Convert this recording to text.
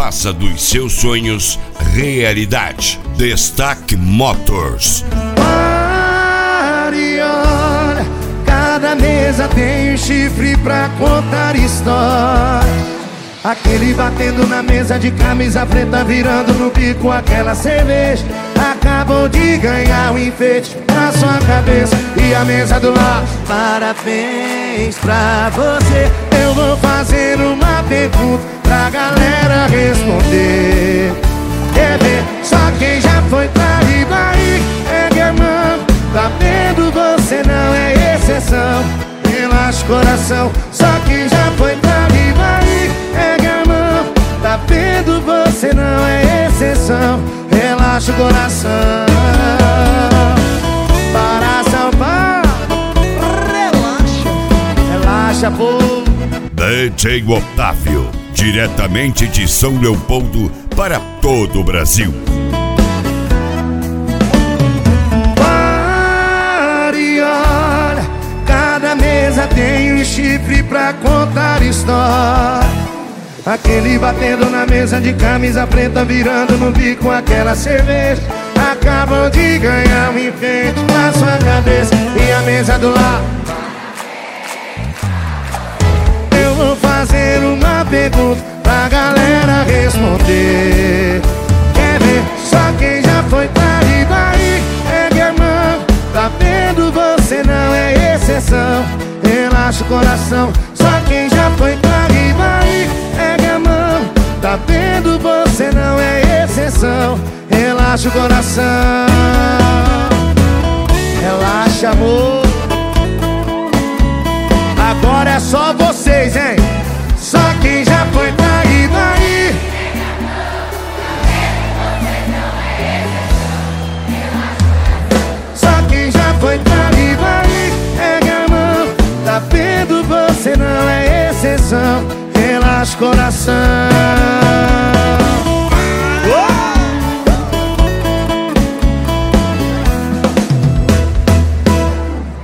Faça dos seus sonhos realidade. Destaque Motors. Pare, olha, cada mesa tem um chifre pra contar história. Aquele batendo na mesa de camisa preta, virando no bico aquela cerveja. Acabou de ganhar um enfeite pra sua cabeça. E a mesa do lado, parabéns pra você. Eu vou fazer uma pergunta pra galera responder. Quer ver? Só quem já foi pra riba aí, ergue a mão. Tá vendo? Você não é exceção. Relaxa o coração. Só quem já foi pra riba aí, ergue a mão. Tá vendo? Você não é exceção. Relaxa o coração. Para São Paulo, relaxa, pô. DJ Otávio, diretamente de São Leopoldo para todo o Brasil. Pare, olha, cada mesa tem um chifre pra contar história. Aquele batendo na mesa de camisa preta, virando no bico aquela cerveja. Acabou de ganhar um enfeite na sua cabeça. E a mesa do lado, eu vou fazer uma pergunta pra galera responder. Quer ver? Só quem já foi pra riba aí, ergue a mão. Tá vendo? Você não é exceção. Relaxa o coração. Só quem já foi pra riba aí, ergue a mão. Tá vendo? Você não é exceção. Relaxa o coração. Relaxa, amor. Agora é só vocês, hein? Só quem já foi pra riba aí. Só quem já foi pra riba aí, ergue a mão. Tá vendo? Você não é exceção. Relaxa o coração.